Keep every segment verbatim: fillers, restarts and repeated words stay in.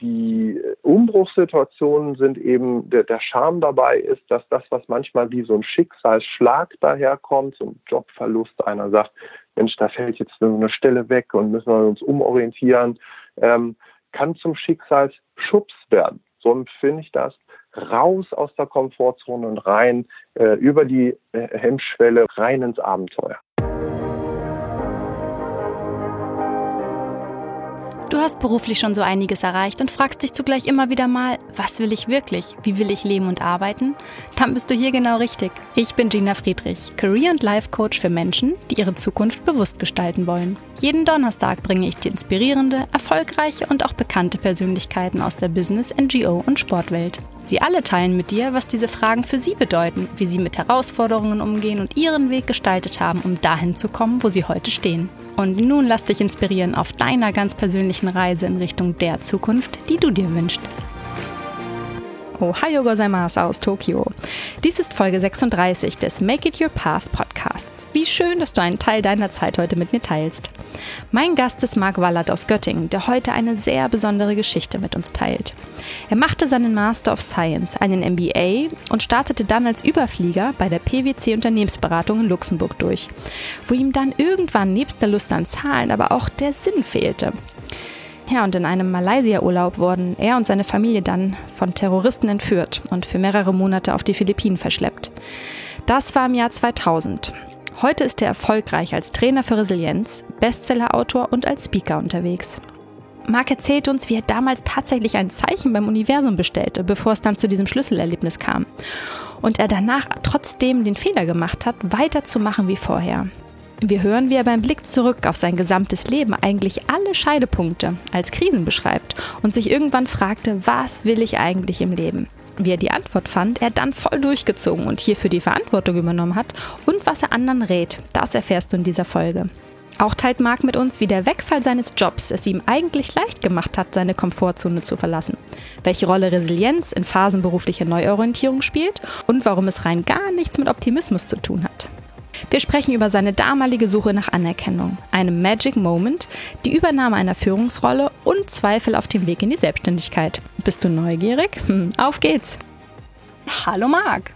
die Umbruchssituationen sind eben, der, der Charme dabei ist, dass das, was manchmal wie so ein Schicksalsschlag daherkommt, so ein Jobverlust, einer sagt, Mensch, da fällt jetzt so eine Stelle weg und müssen wir uns umorientieren, ähm, kann zum Schicksalsschubs werden. So empfinde ich das. Raus aus der Komfortzone und rein äh, über die äh, Hemmschwelle, rein ins Abenteuer. Du hast beruflich schon so einiges erreicht und fragst dich zugleich immer wieder mal, was will ich wirklich? Wie will ich leben und arbeiten? Dann bist du hier genau richtig. Ich bin Gina Friedrich, Career- und Life-Coach für Menschen, die ihre Zukunft bewusst gestalten wollen. Jeden Donnerstag bringe ich dir inspirierende, erfolgreiche und auch bekannte Persönlichkeiten aus der Business-, N G O- und Sportwelt. Sie alle teilen mit dir, was diese Fragen für sie bedeuten, wie sie mit Herausforderungen umgehen und ihren Weg gestaltet haben, um dahin zu kommen, wo sie heute stehen. Und nun lass dich inspirieren auf deiner ganz persönlichen Reise in Richtung der Zukunft, die du dir wünschst. Ohayo gozaimasu aus Tokio. Dies ist Folge sechsunddreißig des Make It Your Path Podcasts. Wie schön, dass du einen Teil deiner Zeit heute mit mir teilst. Mein Gast ist Marc Wallert aus Göttingen, der heute eine sehr besondere Geschichte mit uns teilt. Er machte seinen Master of Science, einen M B A und startete dann als Überflieger bei der P W C Unternehmensberatung in Luxemburg durch, wo ihm dann irgendwann nebst der Lust an Zahlen aber auch der Sinn fehlte. Ja, und in einem Malaysia-Urlaub wurden er und seine Familie dann von Terroristen entführt und für mehrere Monate auf die Philippinen verschleppt. Das war im Jahr zweitausend. Heute ist er erfolgreich als Trainer für Resilienz, Bestseller-Autor und als Speaker unterwegs. Marc erzählt uns, wie er damals tatsächlich ein Zeichen beim Universum bestellte, bevor es dann zu diesem Schlüsselerlebnis kam. Und er danach trotzdem den Fehler gemacht hat, weiterzumachen wie vorher. Wir hören, wie er beim Blick zurück auf sein gesamtes Leben eigentlich alle Scheidepunkte als Krisen beschreibt und sich irgendwann fragte, was will ich eigentlich im Leben? Wie er die Antwort fand, er dann voll durchgezogen und hierfür die Verantwortung übernommen hat und was er anderen rät, das erfährst du in dieser Folge. Auch teilt Marc mit uns, wie der Wegfall seines Jobs es ihm eigentlich leicht gemacht hat, seine Komfortzone zu verlassen, welche Rolle Resilienz in Phasen beruflicher Neuorientierung spielt und warum es rein gar nichts mit Optimismus zu tun hat. Wir sprechen über seine damalige Suche nach Anerkennung, einem Magic Moment, die Übernahme einer Führungsrolle und Zweifel auf dem Weg in die Selbstständigkeit. Bist du neugierig? Hm, auf geht's! Hallo Marc!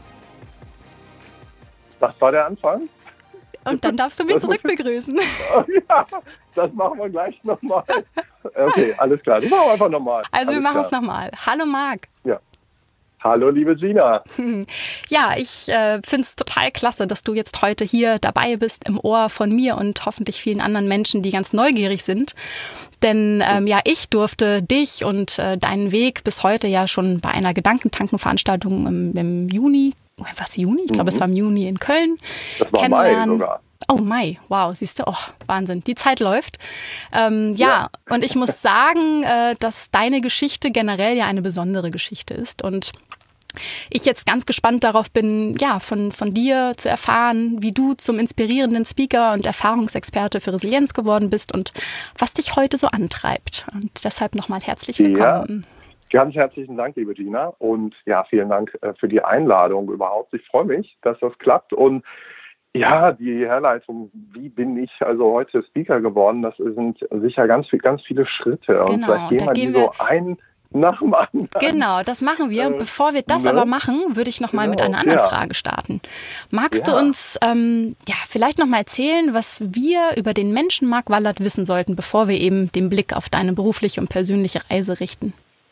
Das war der Anfang. Und dann darfst du mich zurück begrüßen. Ja, das machen wir gleich nochmal. Okay, alles klar. Das machen wir einfach nochmal. Also alles wir machen klar. es nochmal. Hallo Marc! Ja. Hallo, liebe Gina. Ja, ich äh, finde es total klasse, dass du jetzt heute hier dabei bist, im Ohr von mir und hoffentlich vielen anderen Menschen, die ganz neugierig sind. Denn ähm, ja, ich durfte dich und äh, deinen Weg bis heute ja schon bei einer Gedankentanken-Veranstaltung im, im Juni, was Juni? Ich glaube, mhm. es war im Juni in Köln. Das war Mai sogar. Oh, Mai, wow, siehst du, oh, Wahnsinn, die Zeit läuft. Ähm, ja, ja, und ich muss sagen, äh, dass deine Geschichte generell ja eine besondere Geschichte ist und ich jetzt ganz gespannt darauf bin, ja, von, von dir zu erfahren, wie du zum inspirierenden Speaker und Erfahrungsexperte für Resilienz geworden bist und was dich heute so antreibt. Und deshalb nochmal herzlich willkommen. Ja, ganz herzlichen Dank, liebe Gina. Und ja, vielen Dank äh, für die Einladung überhaupt. Ich freue mich, dass das klappt. Und ja, die Herleitung, wie bin ich also heute Speaker geworden, das sind sicher ganz, ganz viele Schritte. Genau, und vielleicht gehen wir die so ein nach dem anderen. Genau, das machen wir. Äh, Bevor wir das ne? aber machen, würde ich noch mal genau, mit einer anderen ja. Frage starten. Magst ja. du uns ähm, ja vielleicht noch mal erzählen, was wir über den Menschen Marc Wallert wissen sollten, bevor wir eben den Blick auf deine berufliche und persönliche Reise richten?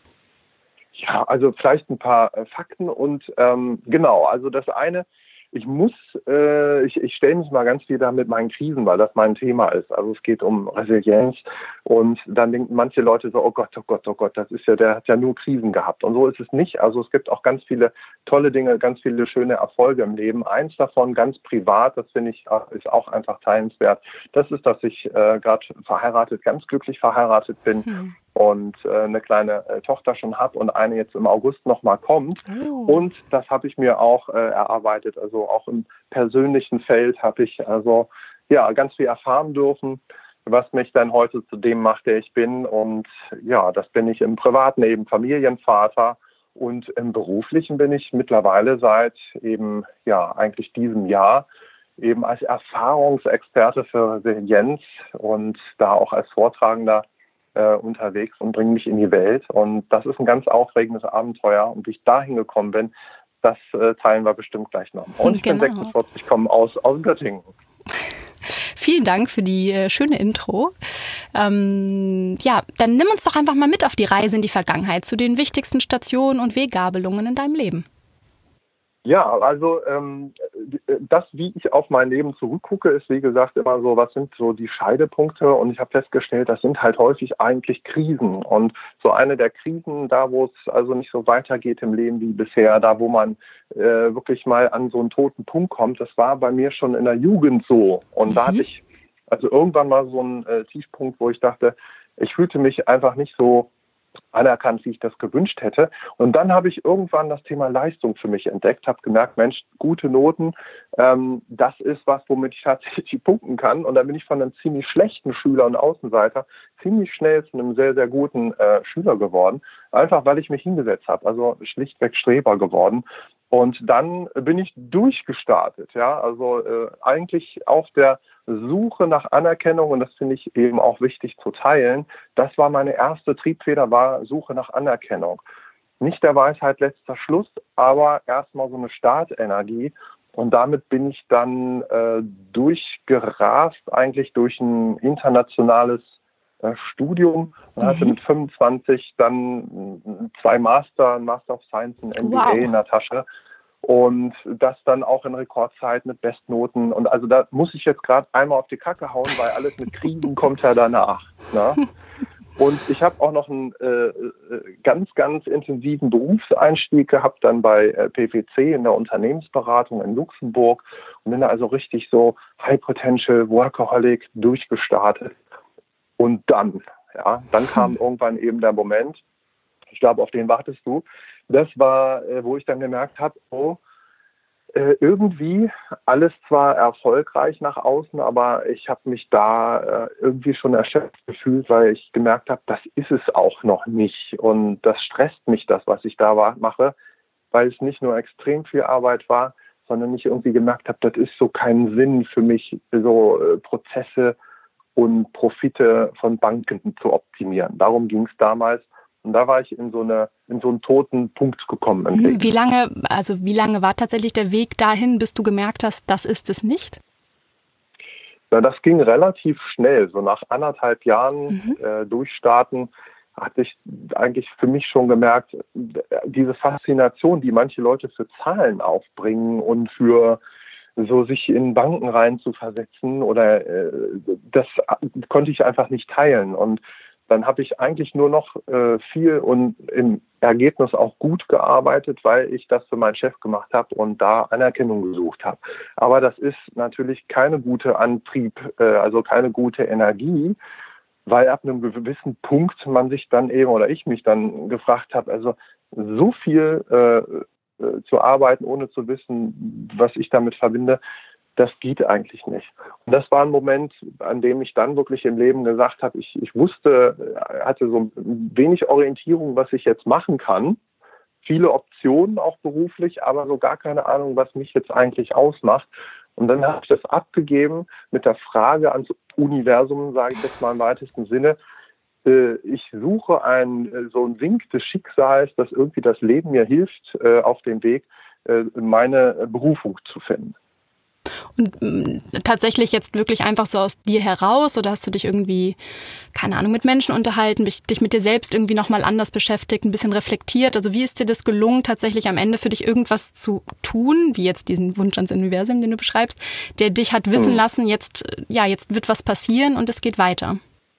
Ja, also vielleicht ein paar äh, Fakten und ähm, genau, also das eine, ich muss, äh, ich, ich stelle mich mal ganz viel da mit meinen Krisen, weil das mein Thema ist. Also es geht um Resilienz und dann denken manche Leute so, oh Gott, oh Gott, oh Gott, das ist ja, der hat ja nur Krisen gehabt. Und so ist es nicht. Also es gibt auch ganz viele tolle Dinge, ganz viele schöne Erfolge im Leben. Eins davon ganz privat, das finde ich, ist auch einfach teilenswert. Das ist, dass ich äh, gerade verheiratet, ganz glücklich verheiratet bin. Hm. und äh, eine kleine äh, Tochter schon habe und eine jetzt im August nochmal kommt. Oh. Und das habe ich mir auch äh, erarbeitet. Also auch im persönlichen Feld habe ich also ja ganz viel erfahren dürfen, was mich dann heute zu dem macht, der ich bin. Und ja, das bin ich im Privaten eben Familienvater. Und im Beruflichen bin ich mittlerweile seit eben ja eigentlich diesem Jahr eben als Erfahrungsexperte für Resilienz und da auch als Vortragender äh, unterwegs und bringe mich in die Welt. Und das ist ein ganz aufregendes Abenteuer. Und wie ich da hingekommen bin, das äh, teilen wir bestimmt gleich noch. Und ich genau. bin sechsundvierzig, komme aus, aus Göttingen. Vielen Dank für die äh, schöne Intro. Ähm, ja, dann nimm uns doch einfach mal mit auf die Reise in die Vergangenheit zu den wichtigsten Stationen und Weggabelungen in deinem Leben. Ja, also ähm, das, wie ich auf mein Leben zurückgucke, ist wie gesagt immer so, was sind so die Scheidepunkte, und ich habe festgestellt, das sind halt häufig eigentlich Krisen, und so eine der Krisen, da wo es also nicht so weitergeht im Leben wie bisher, da wo man äh, wirklich mal an so einen toten Punkt kommt, das war bei mir schon in der Jugend so, und mhm. da hatte ich also irgendwann mal so einen äh, Tiefpunkt, wo ich dachte, ich fühlte mich einfach nicht so anerkannt, wie ich das gewünscht hätte. Und dann habe ich irgendwann das Thema Leistung für mich entdeckt, habe gemerkt, Mensch, gute Noten, ähm, das ist was, womit ich tatsächlich punkten kann. Und dann bin ich von einem ziemlich schlechten Schüler und Außenseiter ziemlich schnell zu einem sehr, sehr guten äh, Schüler geworden, einfach weil ich mich hingesetzt habe, also schlichtweg Streber geworden. Und dann bin ich durchgestartet, ja, also äh, eigentlich auf der Suche nach Anerkennung, und das finde ich eben auch wichtig zu teilen. Das war meine erste Triebfeder, war Suche nach Anerkennung. Nicht der Weisheit letzter Schluss, aber erstmal so eine Startenergie. Und damit bin ich dann äh, durchgerast, eigentlich durch ein internationales äh, Studium. Und mhm. hatte mit fünfundzwanzig dann zwei Master, ein Master of Science, ein M B A wow. in der Tasche. Und das dann auch in Rekordzeit mit Bestnoten. Und also da muss ich jetzt gerade einmal auf die Kacke hauen, weil alles mit Kriegen kommt ja danach. Ne? Und ich habe auch noch einen äh, ganz, ganz intensiven Berufseinstieg gehabt, dann bei äh, P W C in der Unternehmensberatung in Luxemburg. Und bin da also richtig so High Potential Workaholic durchgestartet. Und dann, ja, dann kam irgendwann eben der Moment, ich glaube, auf den wartest du. Das war, äh, wo ich dann gemerkt habe, oh, äh, irgendwie alles zwar erfolgreich nach außen, aber ich habe mich da äh, irgendwie schon erschöpft gefühlt, weil ich gemerkt habe, das ist es auch noch nicht. Und das stresst mich, das, was ich da war, mache, weil es nicht nur extrem viel Arbeit war, sondern ich irgendwie gemerkt habe, das ist so kein Sinn für mich, so äh, Prozesse und Profite von Banken zu optimieren. Darum ging es damals. Und da war ich in so eine, in so einen toten Punkt gekommen. Wie lange, also wie lange war tatsächlich der Weg dahin, bis du gemerkt hast, das ist es nicht? Ja, das ging relativ schnell. So nach anderthalb Jahren mhm. äh, Durchstarten hatte ich eigentlich für mich schon gemerkt, diese Faszination, die manche Leute für Zahlen aufbringen und für so sich in Banken rein zu versetzen, oder äh, das konnte ich einfach nicht teilen. Und dann habe ich eigentlich nur noch äh, viel und im Ergebnis auch gut gearbeitet, weil ich das für meinen Chef gemacht habe und da Anerkennung gesucht habe. Aber das ist natürlich keine gute Antrieb, äh, also keine gute Energie, weil ab einem gewissen Punkt man sich dann eben, oder ich mich dann gefragt habe, also so viel äh, äh, zu arbeiten, ohne zu wissen, was ich damit verbinde, das geht eigentlich nicht. Und das war ein Moment, an dem ich dann wirklich im Leben gesagt habe, ich, ich wusste, hatte so wenig Orientierung, was ich jetzt machen kann. Viele Optionen auch beruflich, aber so gar keine Ahnung, was mich jetzt eigentlich ausmacht. Und dann habe ich das abgegeben mit der Frage ans Universum, sage ich jetzt mal im weitesten Sinne. Ich suche ein, so ein Wink des Schicksals, dass irgendwie das Leben mir hilft, auf dem Weg, meine Berufung zu finden. Und mh, tatsächlich jetzt wirklich einfach so aus dir heraus, oder hast du dich irgendwie, keine Ahnung, mit Menschen unterhalten, dich, dich mit dir selbst irgendwie nochmal anders beschäftigt, ein bisschen reflektiert? Also wie ist dir das gelungen, tatsächlich am Ende für dich irgendwas zu tun, wie jetzt diesen Wunsch ans Universum, den du beschreibst, der dich hat wissen lassen, jetzt, ja, jetzt wird was passieren und es geht weiter?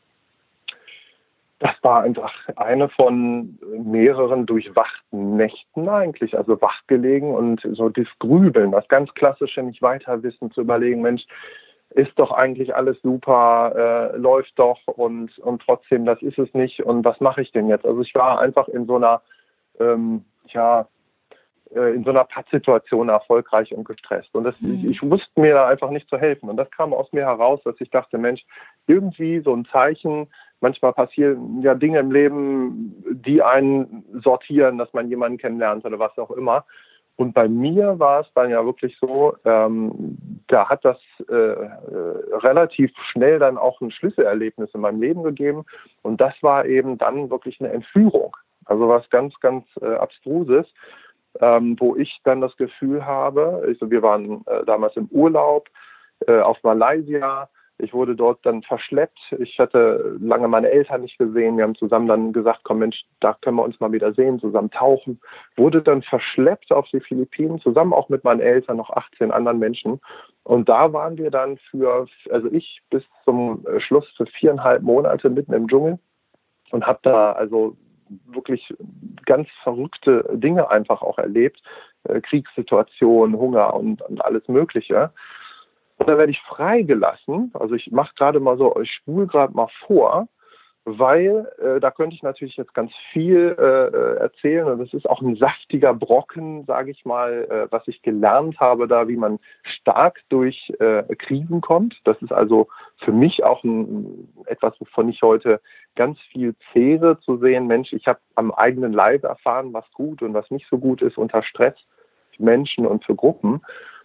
Das war einfach eine von mehreren durchwachten Nächten eigentlich, also wach gelegen und so das Grübeln, das ganz klassische nicht weiter wissen, zu überlegen, Mensch, ist doch eigentlich alles super, äh, läuft doch und, und trotzdem, das ist es nicht und was mache ich denn jetzt? Also ich war einfach in so einer, ähm, ja, äh, in so einer Pattsituation erfolgreich und gestresst und das, mhm. ich, ich wusste mir da einfach nicht zu helfen und das kam aus mir heraus, dass ich dachte, Mensch, irgendwie so ein Zeichen. Manchmal passieren ja Dinge im Leben, die einen sortieren, dass man jemanden kennenlernt oder was auch immer. Und bei mir war es dann ja wirklich so, ähm, da hat das äh, äh, relativ schnell dann auch ein Schlüsselerlebnis in meinem Leben gegeben. Und das war eben dann wirklich eine Entführung. Also was ganz, ganz äh, Abstruses, ähm, wo ich dann das Gefühl habe, also wir waren äh, damals im Urlaub äh, auf Malaysia. Ich wurde dort dann verschleppt. Ich hatte lange meine Eltern nicht gesehen. Wir haben zusammen dann gesagt, komm Mensch, da können wir uns mal wieder sehen, zusammen tauchen. Wurde dann verschleppt auf die Philippinen, zusammen auch mit meinen Eltern, noch achtzehn anderen Menschen. Und da waren wir dann für, also ich bis zum Schluss für viereinhalb Monate mitten im Dschungel und habe da also wirklich ganz verrückte Dinge einfach auch erlebt. Äh, Kriegssituationen, Hunger und, und alles Mögliche. Und dann werde ich freigelassen, also ich mache gerade mal so, ich spule gerade mal vor, weil äh, da könnte ich natürlich jetzt ganz viel äh, erzählen und es ist auch ein saftiger Brocken, sage ich mal, äh, was ich gelernt habe da, wie man stark durch äh, Krisen kommt. Das ist also für mich auch ein, etwas, wovon ich heute ganz viel zehre, zu sehen, Mensch, ich habe am eigenen Leib erfahren, was gut und was nicht so gut ist unter Stress für Menschen und für Gruppen.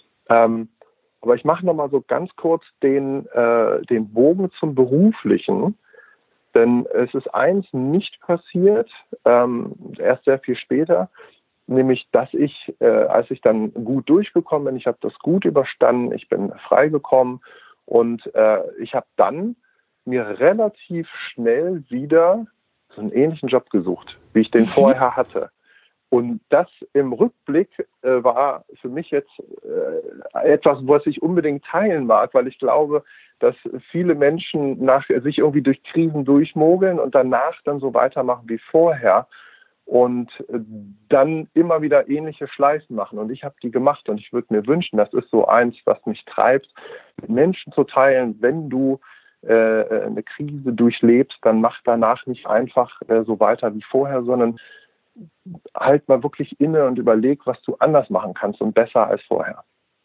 Ähm, Aber ich mache nochmal so ganz kurz den, äh, den Bogen zum Beruflichen, denn es ist eins nicht passiert, ähm, erst sehr viel später, nämlich, dass ich, äh, als ich dann gut durchgekommen bin, ich habe das gut überstanden, ich bin freigekommen und äh, ich habe dann mir relativ schnell wieder so einen ähnlichen Job gesucht, wie ich den vorher hatte. Und das im Rückblick äh, war für mich jetzt äh, etwas, was ich unbedingt teilen mag, weil ich glaube, dass viele Menschen nach, sich irgendwie durch Krisen durchmogeln und danach dann so weitermachen wie vorher und äh, dann immer wieder ähnliche Schleifen machen. Und ich habe die gemacht und ich würde mir wünschen, das ist so eins, was mich treibt, mit Menschen zu teilen, wenn du äh, eine Krise durchlebst, dann mach danach nicht einfach äh, so weiter wie vorher, sondern halt mal wirklich inne und überleg, was du anders machen kannst und besser als vorher.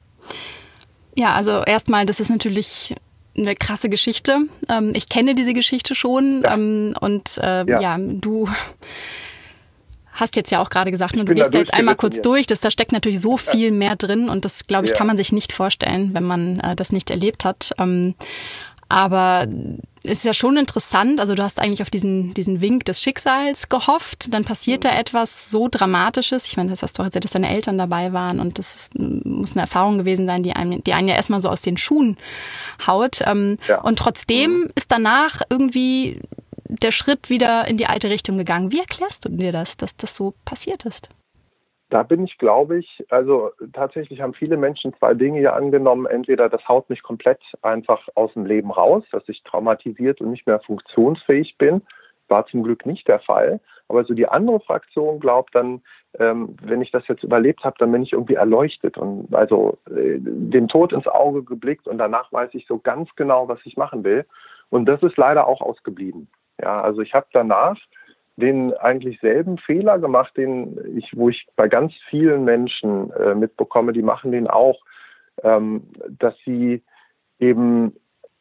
Ja, also erstmal, das ist natürlich eine krasse Geschichte. Ich kenne diese Geschichte schon ja. und äh, ja. ja, du hast jetzt ja auch gerade gesagt, ne, du gehst da jetzt einmal kurz durch, das, da steckt natürlich so viel mehr drin und das, glaube ich, ja. kann man sich nicht vorstellen, wenn man äh, das nicht erlebt hat. Ähm, aber es ist ja schon interessant, also du hast eigentlich auf diesen, diesen Wink des Schicksals gehofft, dann passiert mhm. da etwas so Dramatisches. Ich meine, das hast du erzählt, dass deine Eltern dabei waren und das ist, muss eine Erfahrung gewesen sein, die einen, die einen ja erstmal so aus den Schuhen haut. Ähm, ja. Und trotzdem mhm. ist danach irgendwie der Schritt wieder in die alte Richtung gegangen. Wie erklärst du dir das, dass das so passiert ist? Da bin ich, glaube ich, also tatsächlich haben viele Menschen zwei Dinge hier angenommen. Entweder das haut mich komplett einfach aus dem Leben raus, dass ich traumatisiert und nicht mehr funktionsfähig bin. War zum Glück nicht der Fall. Aber so die andere Fraktion glaubt dann, ähm, wenn ich das jetzt überlebt habe, dann bin ich irgendwie erleuchtet und also äh, dem Tod ins Auge geblickt und danach weiß ich so ganz genau, was ich machen will. Und das ist leider auch ausgeblieben. Ja, also ich habe danach den eigentlich selben Fehler gemacht, den ich, wo ich bei ganz vielen Menschen äh, mitbekomme, die machen den auch, ähm, dass sie eben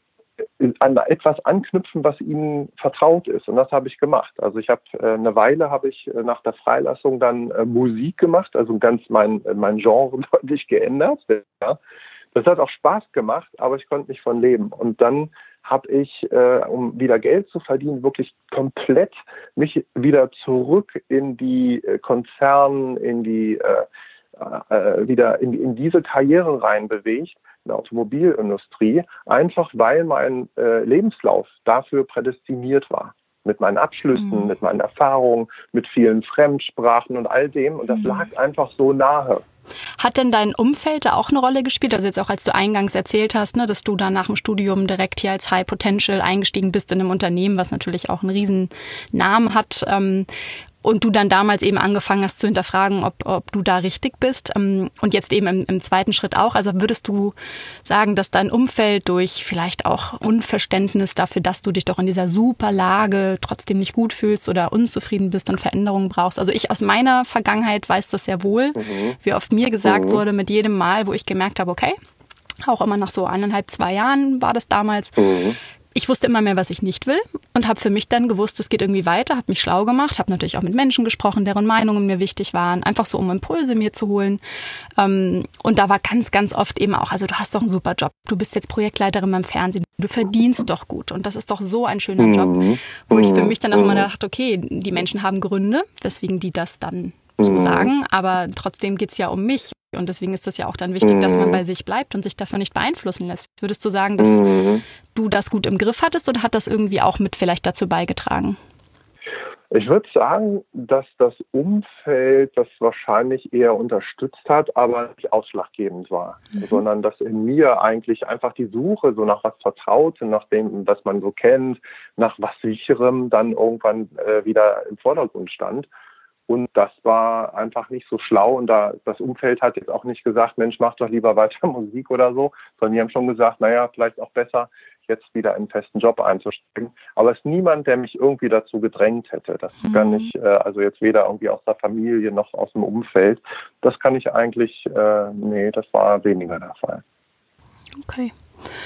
an etwas anknüpfen, was ihnen vertraut ist. Und das habe ich gemacht. Also ich habe äh, eine Weile habe ich äh, nach der Freilassung dann äh, Musik gemacht, also ganz mein mein Genre deutlich geändert. Ja. Das hat auch Spaß gemacht, aber ich konnte nicht von leben. Und dann habe ich, äh, um wieder Geld zu verdienen, wirklich komplett mich wieder zurück in die äh, Konzerne, in die äh, äh, wieder in, in diese Karriere rein bewegt, in der Automobilindustrie, einfach weil mein äh, Lebenslauf dafür prädestiniert war. Mit meinen Abschlüssen, mhm. mit meinen Erfahrungen, mit vielen Fremdsprachen und all dem. Und das mhm. lag einfach so nahe. Hat denn dein Umfeld da auch eine Rolle gespielt? Also jetzt auch, als du eingangs erzählt hast, ne, dass du dann nach dem Studium direkt hier als High Potential eingestiegen bist in einem Unternehmen, was natürlich auch einen riesen Namen hat. Ähm, und du dann damals eben angefangen hast zu hinterfragen, ob, ob du da richtig bist. Ähm, und jetzt eben im, im zweiten Schritt auch. Also würdest du sagen, dass dein Umfeld durch vielleicht auch Unverständnis dafür, dass du dich doch in dieser super Lage trotzdem nicht gut fühlst oder unzufrieden bist und Veränderungen brauchst? Also ich aus meiner Vergangenheit weiß das sehr wohl, mhm. wie oft mir gesagt mhm. wurde mit jedem Mal, wo ich gemerkt habe, okay, auch immer nach so eineinhalb, zwei Jahren war das damals, mhm. ich wusste immer mehr, was ich nicht will und habe für mich dann gewusst, es geht irgendwie weiter, habe mich schlau gemacht, habe natürlich auch mit Menschen gesprochen, deren Meinungen mir wichtig waren, einfach so, um Impulse mir zu holen. Und da war ganz, ganz oft eben auch, also du hast doch einen super Job, du bist jetzt Projektleiterin beim Fernsehen, du verdienst doch gut und das ist doch so ein schöner Job, wo ich für mich dann auch immer dachte, okay, die Menschen haben Gründe, weswegen die das dann so sagen, aber trotzdem geht's ja um mich. Und deswegen ist das ja auch dann wichtig, dass man bei sich bleibt und sich davon nicht beeinflussen lässt. Würdest du sagen, dass du das gut im Griff hattest oder hat das irgendwie auch mit vielleicht dazu beigetragen? Ich würde sagen, dass das Umfeld das wahrscheinlich eher unterstützt hat, aber nicht ausschlaggebend war, mhm. sondern dass in mir eigentlich einfach die Suche so nach was Vertrautem, nach dem, was man so kennt, nach was Sicherem dann irgendwann äh, wieder im Vordergrund stand. Und das war einfach nicht so schlau. Und da das Umfeld hat jetzt auch nicht gesagt, Mensch, mach doch lieber weiter Musik oder so, sondern die haben schon gesagt, naja, vielleicht auch besser, jetzt wieder in einen festen Job einzusteigen. Aber es ist niemand, der mich irgendwie dazu gedrängt hätte. Das mhm. kann ich, äh, also jetzt weder irgendwie aus der Familie noch aus dem Umfeld. Das kann ich eigentlich, äh, nee, das war weniger der Fall. Okay.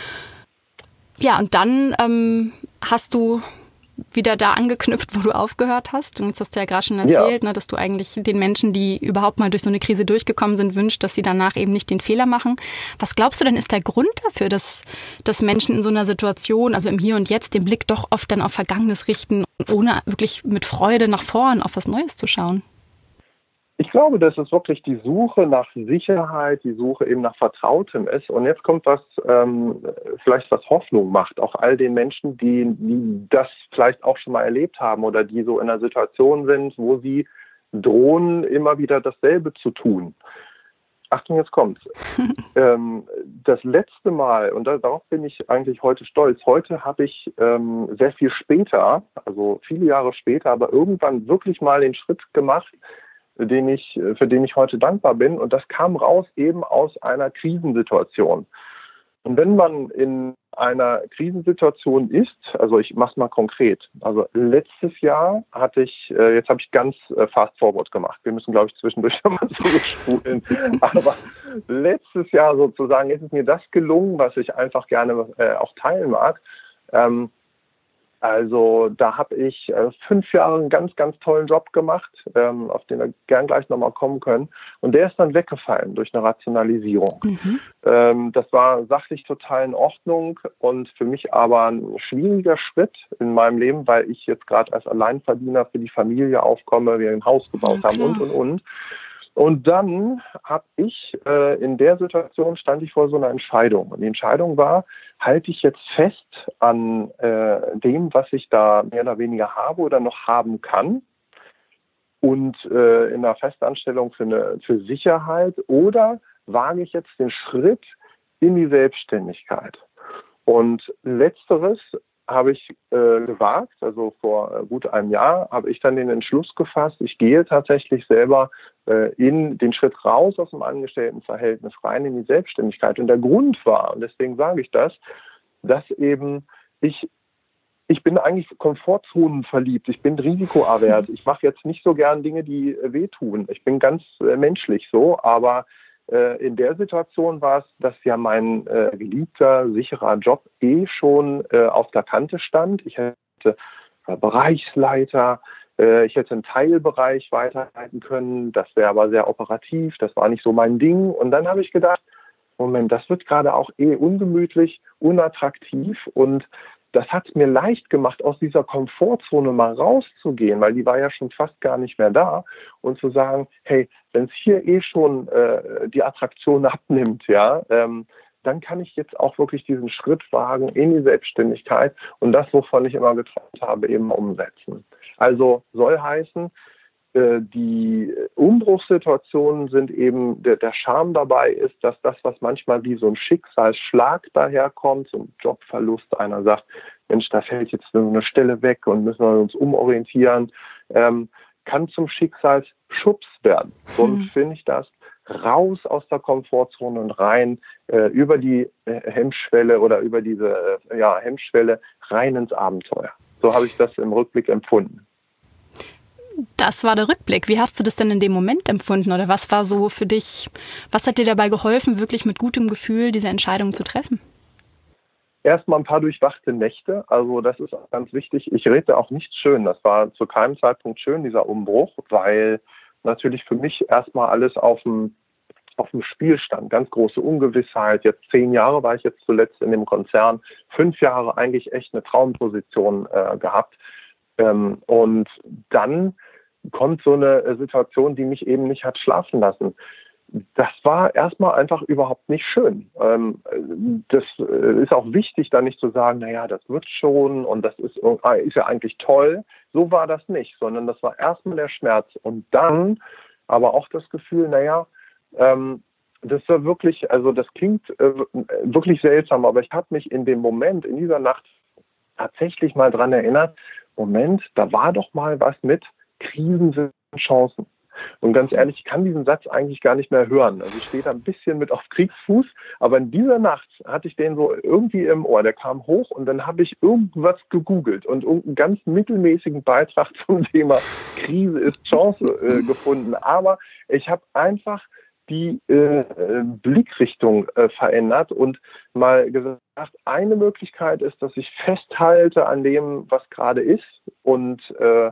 Ja, und dann ähm, hast du wieder da angeknüpft, wo du aufgehört hast. Und jetzt hast du ja gerade schon erzählt, ja. ne, dass du eigentlich den Menschen, die überhaupt mal durch so eine Krise durchgekommen sind, wünschst, dass sie danach eben nicht den Fehler machen. Was glaubst du denn, ist der Grund dafür, dass, dass Menschen in so einer Situation, also im Hier und Jetzt, den Blick doch oft dann auf Vergangenes richten, ohne wirklich mit Freude nach vorn auf was Neues zu schauen? Ich glaube, dass es wirklich die Suche nach Sicherheit, die Suche eben nach Vertrautem ist. Und jetzt kommt was, ähm, vielleicht was Hoffnung macht, auch all den Menschen, die, die das vielleicht auch schon mal erlebt haben oder die so in einer Situation sind, wo sie drohen, immer wieder dasselbe zu tun. Achtung, jetzt kommt's. ähm, das letzte Mal, und da, darauf bin ich eigentlich heute stolz, heute habe ich ähm, sehr viel später, also viele Jahre später, aber irgendwann wirklich mal den Schritt gemacht, den ich, für den ich heute dankbar bin. Und das kam raus eben aus einer Krisensituation. Und wenn man in einer Krisensituation ist, also ich mache es mal konkret, also letztes Jahr hatte ich, jetzt habe ich ganz fast forward gemacht, wir müssen glaube ich zwischendurch nochmal zurückspulen, aber letztes Jahr sozusagen ist es mir das gelungen, was ich einfach gerne äh, auch teilen mag. Ähm, Also da habe ich äh, fünf Jahre einen ganz, ganz tollen Job gemacht, ähm, auf den wir gern gleich nochmal kommen können. Und der ist dann weggefallen durch eine Rationalisierung. Mhm. Ähm, das war sachlich total in Ordnung und für mich aber ein schwieriger Schritt in meinem Leben, weil ich jetzt gerade als Alleinverdiener für die Familie aufkomme, wir ein Haus gebaut ja, haben und, und, und. Und dann habe ich, äh, in der Situation stand ich vor so einer Entscheidung. Und die Entscheidung war, halte ich jetzt fest an äh, dem, was ich da mehr oder weniger habe oder noch haben kann und äh, in einer Festanstellung für, eine, für Sicherheit, oder wage ich jetzt den Schritt in die Selbstständigkeit? Und letzteres habe ich äh, gewagt, also vor äh, gut einem Jahr habe ich dann den Entschluss gefasst, ich gehe tatsächlich selber äh, in den Schritt raus aus dem Angestelltenverhältnis rein in die Selbstständigkeit. Und der Grund war, und deswegen sage ich das, dass eben ich Ich bin eigentlich Komfortzonen verliebt. Ich bin risikoavers. Ich mache jetzt nicht so gern Dinge, die äh, wehtun. Ich bin ganz äh, menschlich so, aber äh, in der Situation war es, dass ja mein äh, geliebter, sicherer Job eh schon äh, auf der Kante stand. Ich hätte äh, Bereichsleiter, äh, ich hätte einen Teilbereich weiterleiten können. Das wäre aber sehr operativ. Das war nicht so mein Ding. Und dann habe ich gedacht, Moment, das wird gerade auch eh ungemütlich, unattraktiv, und das hat es mir leicht gemacht, aus dieser Komfortzone mal rauszugehen, weil die war ja schon fast gar nicht mehr da, und zu sagen, hey, wenn es hier eh schon äh, die Attraktion abnimmt, ja, ähm, dann kann ich jetzt auch wirklich diesen Schritt wagen in die Selbstständigkeit und das, wovon ich immer geträumt habe, eben umsetzen. Also soll heißen, die Umbruchssituationen sind eben, der, der Charme dabei ist, dass das, was manchmal wie so ein Schicksalsschlag daherkommt, so ein Jobverlust, einer sagt, Mensch, da fällt jetzt eine Stelle weg und müssen wir uns umorientieren, ähm, kann zum Schicksalsschubs werden. So hm. finde ich das, raus aus der Komfortzone und rein äh, über die äh, Hemmschwelle oder über diese äh, ja, Hemmschwelle rein ins Abenteuer. So habe ich das im Rückblick empfunden. Das war der Rückblick. Wie hast du das denn in dem Moment empfunden? Oder was war so für dich, was hat dir dabei geholfen, wirklich mit gutem Gefühl diese Entscheidung zu treffen? erstmal ein paar durchwachte Nächte. Also das ist auch ganz wichtig. Ich rede auch nicht schön. Das war zu keinem Zeitpunkt schön, dieser Umbruch, weil natürlich für mich erstmal alles auf dem, auf dem Spiel stand. Ganz große Ungewissheit. Jetzt zehn Jahre war ich jetzt zuletzt in dem Konzern. Fünf Jahre eigentlich echt eine Traumposition äh, gehabt. Ähm, und dann kommt so eine Situation, die mich eben nicht hat schlafen lassen. Das war erstmal einfach überhaupt nicht schön. Ähm, das ist auch wichtig, da nicht zu sagen, naja, das wird schon und das ist, ist ja eigentlich toll. So war das nicht, sondern das war erstmal der Schmerz und dann aber auch das Gefühl, naja, ähm, das war wirklich, also das klingt äh, wirklich seltsam, aber ich habe mich in dem Moment, in dieser Nacht tatsächlich mal dran erinnert, Moment, da war doch mal was mit Krisen sind Chancen. Und ganz ehrlich, ich kann diesen Satz eigentlich gar nicht mehr hören. Also ich stehe da ein bisschen mit auf Kriegsfuß, aber in dieser Nacht hatte ich den so irgendwie im Ohr. Der kam hoch und dann habe ich irgendwas gegoogelt und irgendeinen ganz mittelmäßigen Beitrag zum Thema Krise ist Chance äh, gefunden. Aber ich habe einfach die äh, Blickrichtung äh, verändert und mal gesagt, eine Möglichkeit ist, dass ich festhalte an dem, was gerade ist und äh,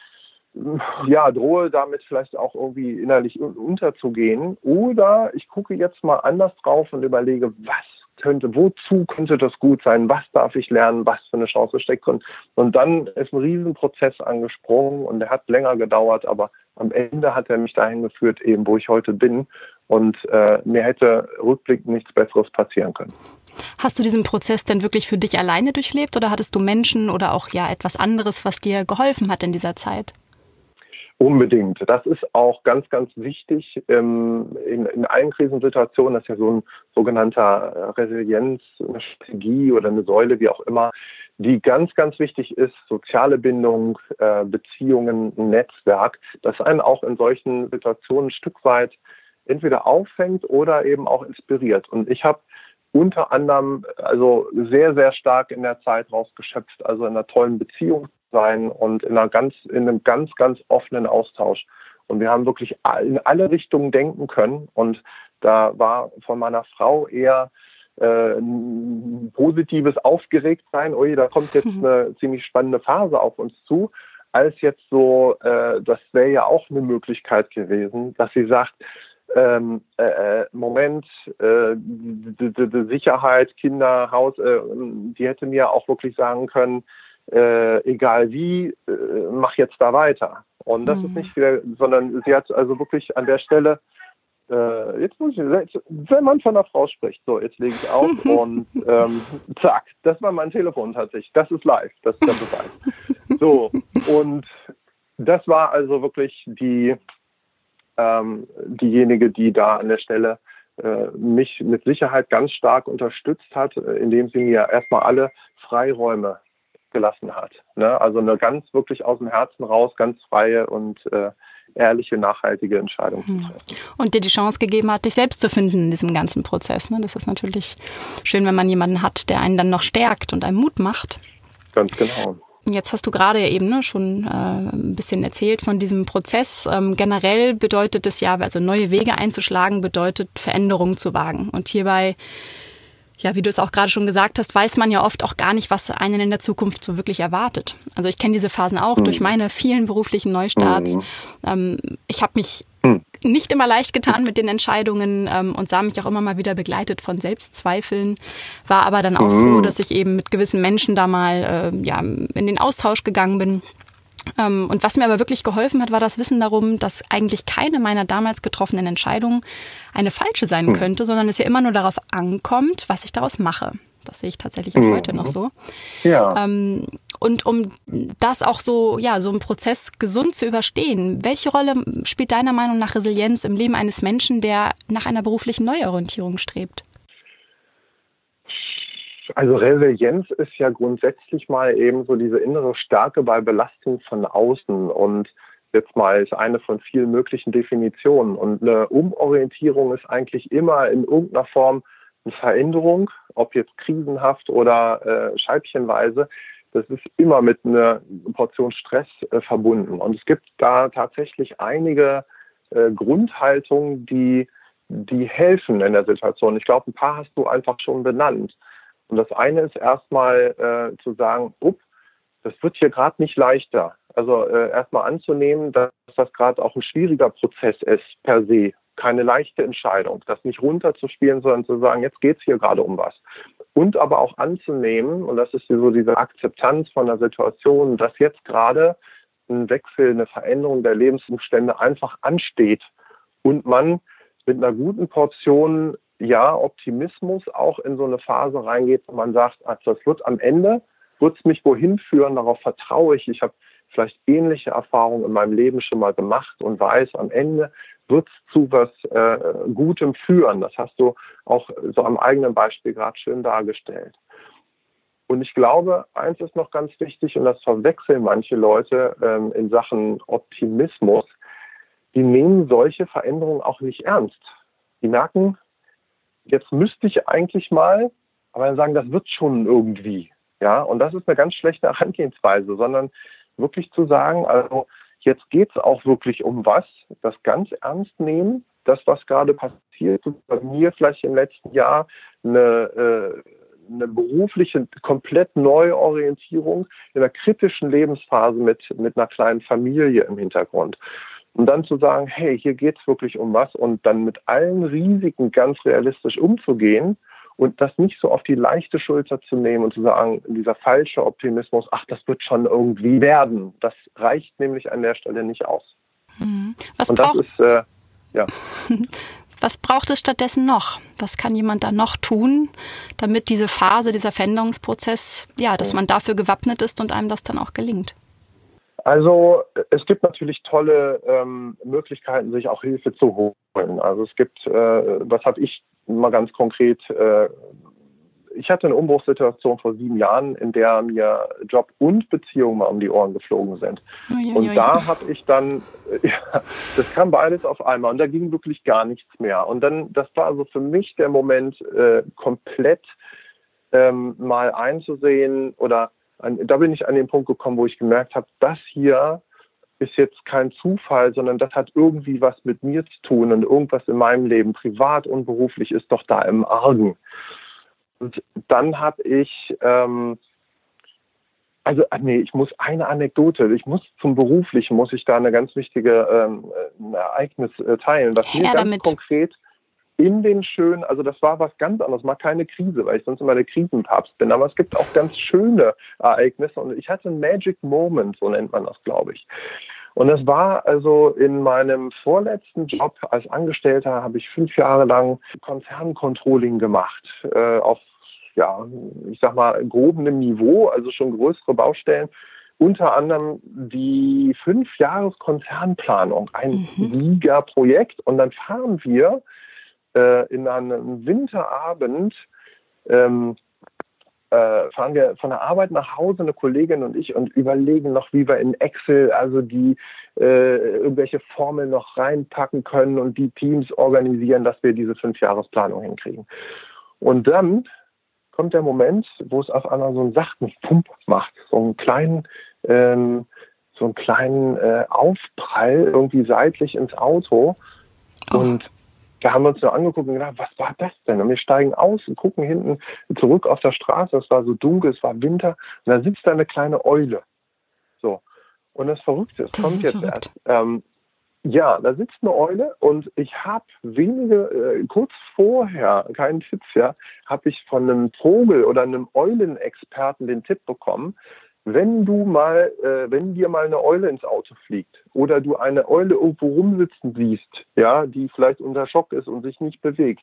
ja, drohe damit vielleicht auch irgendwie innerlich unterzugehen. Oder ich gucke jetzt mal anders drauf und überlege, was könnte, wozu könnte das gut sein? Was darf ich lernen? Was für eine Chance steckt drin? Und dann ist ein Riesenprozess angesprungen und der hat länger gedauert, aber am Ende hat er mich dahin geführt, eben wo ich heute bin. Und äh, mir hätte rückblickend nichts Besseres passieren können. Hast du diesen Prozess denn wirklich für dich alleine durchlebt oder hattest du Menschen oder auch ja etwas anderes, was dir geholfen hat in dieser Zeit? Unbedingt. Das ist auch ganz, ganz wichtig ähm, in, in allen Krisensituationen. Das ist ja so ein sogenannter Resilienz, eine Strategie oder eine Säule, wie auch immer, die ganz, ganz wichtig ist. Soziale Bindung, äh, Beziehungen, ein Netzwerk, das einen auch in solchen Situationen ein Stück weit entweder auffängt oder eben auch inspiriert. Und ich habe unter anderem also sehr, sehr stark in der Zeit rausgeschöpft, also in einer tollen Beziehung sein und in einer ganz, in einem ganz, ganz offenen Austausch. Und wir haben wirklich in alle Richtungen denken können. Und da war von meiner Frau eher äh, ein positives Aufgeregtsein. Ui, da kommt jetzt eine ziemlich spannende Phase auf uns zu, als jetzt so, äh, das wäre ja auch eine Möglichkeit gewesen, dass sie sagt, Ähm, äh, Moment, äh, die, die, die Sicherheit, Kinder, Haus, äh, die hätte mir auch wirklich sagen können, äh, egal wie, äh, mach jetzt da weiter. Und das mhm. ist nicht wieder, sondern sie hat also wirklich an der Stelle, äh, jetzt muss ich, wenn man von einer Frau spricht, so, jetzt lege ich auf und ähm, zack, das war mein Telefon tatsächlich, das ist live, das ist der Beweis. So, und das war also wirklich die diejenige, die da an der Stelle äh, mich mit Sicherheit ganz stark unterstützt hat, äh, indem sie mir erstmal alle Freiräume gelassen hat. Ne? Also eine ganz wirklich aus dem Herzen raus, ganz freie und äh, ehrliche, nachhaltige Entscheidung zu treffen. Und dir die Chance gegeben hat, dich selbst zu finden in diesem ganzen Prozess. Ne? Das ist natürlich schön, wenn man jemanden hat, der einen dann noch stärkt und einem Mut macht. Ganz genau. Jetzt hast du gerade eben ne, schon äh, ein bisschen erzählt von diesem Prozess. Ähm, generell bedeutet es ja, also neue Wege einzuschlagen, bedeutet Veränderungen zu wagen. Und hierbei, ja, wie du es auch gerade schon gesagt hast, weiß man ja oft auch gar nicht, was einen in der Zukunft so wirklich erwartet. Also ich kenne diese Phasen auch mhm. durch meine vielen beruflichen Neustarts. Mhm. Ähm, ich habe mich mhm. nicht immer leicht getan mit den Entscheidungen ähm, und sah mich auch immer mal wieder begleitet von Selbstzweifeln, war aber dann auch mhm. froh, dass ich eben mit gewissen Menschen da mal äh, ja, in den Austausch gegangen bin. Ähm, und was mir aber wirklich geholfen hat, war das Wissen darum, dass eigentlich keine meiner damals getroffenen Entscheidungen eine falsche sein mhm. könnte, sondern es ja immer nur darauf ankommt, was ich daraus mache. Das sehe ich tatsächlich auch mhm. heute noch so. Ja. Ähm, und um das auch so, ja, so einen Prozess gesund zu überstehen, welche Rolle spielt deiner Meinung nach Resilienz im Leben eines Menschen, der nach einer beruflichen Neuorientierung strebt? Also Resilienz ist ja grundsätzlich mal eben so diese innere Stärke bei Belastung von außen und jetzt mal ist eine von vielen möglichen Definitionen. Und eine Umorientierung ist eigentlich immer in irgendeiner Form eine Veränderung, ob jetzt krisenhaft oder äh, scheibchenweise. Das ist immer mit einer Portion Stress äh, verbunden. Und es gibt da tatsächlich einige äh, Grundhaltungen, die, die helfen in der Situation. Ich glaube, ein paar hast du einfach schon benannt. Und das eine ist erstmal äh, zu sagen, up, das wird hier gerade nicht leichter. Also äh, erstmal anzunehmen, dass das gerade auch ein schwieriger Prozess ist per se. Keine leichte Entscheidung. Das nicht runterzuspielen, sondern zu sagen, jetzt geht's hier gerade um was. Und aber auch anzunehmen, und das ist so diese Akzeptanz von der Situation, dass jetzt gerade ein Wechsel, eine Veränderung der Lebensumstände einfach ansteht und man mit einer guten Portion, ja, Optimismus auch in so eine Phase reingeht, wo man sagt, also das wird am Ende, wird es mich wohin führen, darauf vertraue ich. Ich habe vielleicht ähnliche Erfahrungen in meinem Leben schon mal gemacht und weiß, am Ende wird es zu was äh, Gutem führen. Das hast du auch so am eigenen Beispiel gerade schön dargestellt. Und ich glaube, eins ist noch ganz wichtig, und das verwechseln manche Leute ähm, in Sachen Optimismus, die nehmen solche Veränderungen auch nicht ernst. Die merken, jetzt müsste ich eigentlich mal, aber dann sagen, das wird schon irgendwie. Ja, und das ist eine ganz schlechte Herangehensweise, sondern wirklich zu sagen, also jetzt geht es auch wirklich um was, das ganz ernst nehmen, das, was gerade passiert, bei mir vielleicht im letzten Jahr eine, äh, eine berufliche, komplett Neuorientierung in einer kritischen Lebensphase mit, mit einer kleinen Familie im Hintergrund. Und dann zu sagen, hey, hier geht es wirklich um was, und dann mit allen Risiken ganz realistisch umzugehen und das nicht so auf die leichte Schulter zu nehmen und zu sagen, dieser falsche Optimismus, ach, das wird schon irgendwie werden. Das reicht nämlich an der Stelle nicht aus. Hm. Was und das braucht, ist, äh, ja. Was braucht es stattdessen noch? Was kann jemand da noch tun, damit diese Phase, dieser Veränderungsprozess, ja, dass man dafür gewappnet ist und einem das dann auch gelingt? Also es gibt natürlich tolle ähm, Möglichkeiten, sich auch Hilfe zu holen. Also es gibt, äh, was habe ich mal ganz konkret, äh, ich hatte eine Umbruchssituation vor sieben Jahren, in der mir Job und Beziehung mal um die Ohren geflogen sind. Ui, und ui. Da habe ich dann, äh, ja, das kam beides auf einmal und da ging wirklich gar nichts mehr. Und dann, das war also für mich der Moment, äh, komplett ähm, mal einzusehen oder da bin ich an den Punkt gekommen, wo ich gemerkt habe, das hier ist jetzt kein Zufall, sondern das hat irgendwie was mit mir zu tun und irgendwas in meinem Leben, privat und beruflich, ist doch da im Argen. Und dann habe ich, ähm, also nee, ich muss eine Anekdote, ich muss zum Beruflichen, muss ich da eine ganz wichtige ähm, ein Ereignis äh, teilen, was mir ja, ganz damit. konkret in den schönen, also das war was ganz anderes, mal keine Krise, weil ich sonst immer der Krisenpapst bin, aber es gibt auch ganz schöne Ereignisse und ich hatte einen Magic Moment, so nennt man das, glaube ich. Und das war also in meinem vorletzten Job als Angestellter, habe ich fünf Jahre lang Konzerncontrolling gemacht, äh, auf, ja, ich sag mal, grobem Niveau, also schon größere Baustellen. Unter anderem die Fünf-Jahres-Konzernplanung, ein Mhm. Giga-Projekt. Und dann fahren wir in einem Winterabend ähm, äh, fahren wir von der Arbeit nach Hause, eine Kollegin und ich, und überlegen noch, wie wir in Excel also die äh, irgendwelche Formeln noch reinpacken können und die Teams organisieren, dass wir diese Fünfjahresplanung hinkriegen. Und dann kommt der Moment, wo es auf einmal so einen sachten Pump macht, so einen kleinen, ähm, so einen kleinen äh, Aufprall irgendwie seitlich ins Auto. Oh. Und da haben wir uns nur angeguckt und gedacht, was war das denn? Und wir steigen aus und gucken hinten zurück auf der Straße. Es war so dunkel, es war Winter. Und da sitzt da eine kleine Eule. So. Und das Verrückte, es kommt jetzt verrückt. erst. Ähm, ja, da sitzt eine Eule und ich habe wenige, äh, kurz vorher, keinen Tipp, ja, habe ich von einem Vogel- oder einem Eulenexperten den Tipp bekommen, wenn du mal, äh, wenn dir mal eine Eule ins Auto fliegt oder du eine Eule irgendwo rumsitzen siehst, ja, die vielleicht unter Schock ist und sich nicht bewegt.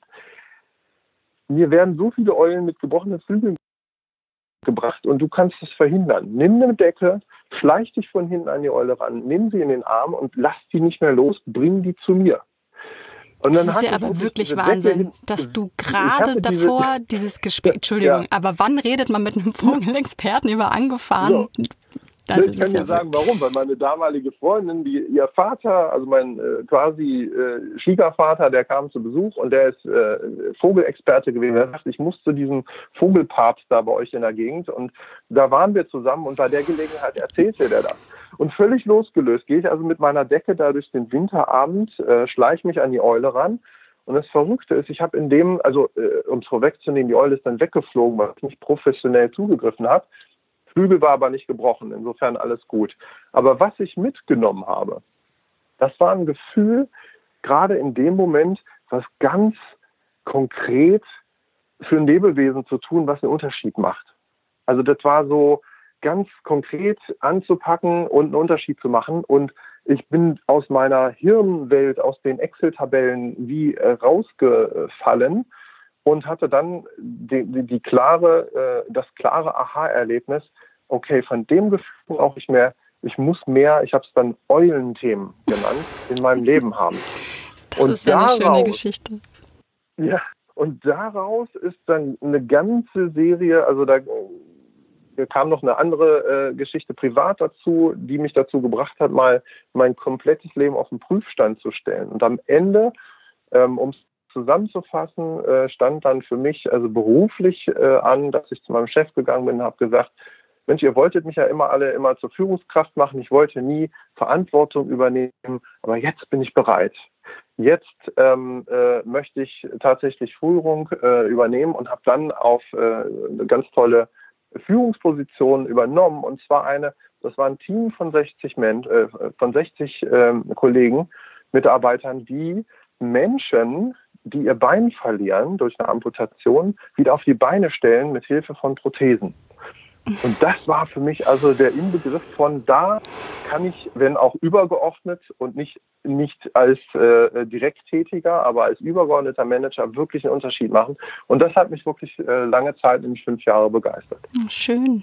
Mir werden so viele Eulen mit gebrochenen Flügeln gebracht und du kannst es verhindern. Nimm eine Decke, schleich dich von hinten an die Eule ran, nimm sie in den Arm und lass die nicht mehr los, bring die zu mir. Und dann das ist ja aber wirklich Wahnsinn, hin, dass du gerade davor diese, dieses Gespräch, Entschuldigung, ja. aber wann redet man mit einem Vogelexperten über angefahren? So. Das ich kann dir ja sagen, warum, weil meine damalige Freundin, die, ihr Vater, also mein äh, quasi äh, Schwiegervater, der kam zu Besuch und der ist äh, Vogelexperte gewesen. Er sagt, ich muss zu diesem Vogelpapst da bei euch in der Gegend und da waren wir zusammen und bei der Gelegenheit erzählte der das. Und völlig losgelöst gehe ich also mit meiner Decke da durch den Winterabend, äh, schleiche mich an die Eule ran Und das Verrückte ist, ich habe in dem, also äh, um es vorwegzunehmen, die Eule ist dann weggeflogen, weil ich nicht professionell zugegriffen habe. Flügel war aber nicht gebrochen, insofern alles gut. Aber was ich mitgenommen habe, das war ein Gefühl, gerade in dem Moment, was ganz konkret für ein Lebewesen zu tun, was einen Unterschied macht. Also das war so ganz konkret anzupacken und einen Unterschied zu machen. Und ich bin aus meiner Hirnwelt, aus den Excel-Tabellen wie äh, rausgefallen und hatte dann die, die, die klare, äh, das klare Aha-Erlebnis, okay, von dem Gefühl brauche ich mehr, ich muss mehr, ich habe es dann Eulenthemen genannt, in meinem Leben haben. Das und ist ja daraus, eine schöne Geschichte. Ja, und daraus ist dann eine ganze Serie, also da kam noch eine andere äh, Geschichte privat dazu, die mich dazu gebracht hat, mal mein komplettes Leben auf den Prüfstand zu stellen. Und am Ende, ähm, um es zusammenzufassen, äh, stand dann für mich also beruflich äh, an, dass ich zu meinem Chef gegangen bin und habe gesagt, Mensch, ihr wolltet mich ja immer alle immer zur Führungskraft machen. Ich wollte nie Verantwortung übernehmen, aber jetzt bin ich bereit. Jetzt ähm, äh, möchte ich tatsächlich Führung äh, übernehmen und habe dann auf äh, eine ganz tolle Führungsposition übernommen. Und zwar eine, das war ein Team von sechzig, Men- äh, von sechzig äh, Kollegen, Mitarbeitern, die Menschen, die ihr Bein verlieren durch eine Amputation, wieder auf die Beine stellen mit Hilfe von Prothesen. Und das war für mich also der Inbegriff von, da kann ich, wenn auch übergeordnet und nicht, nicht als äh, Direkttätiger, aber als übergeordneter Manager wirklich einen Unterschied machen. Und das hat mich wirklich äh, lange Zeit, nämlich fünf Jahre, begeistert. Schön.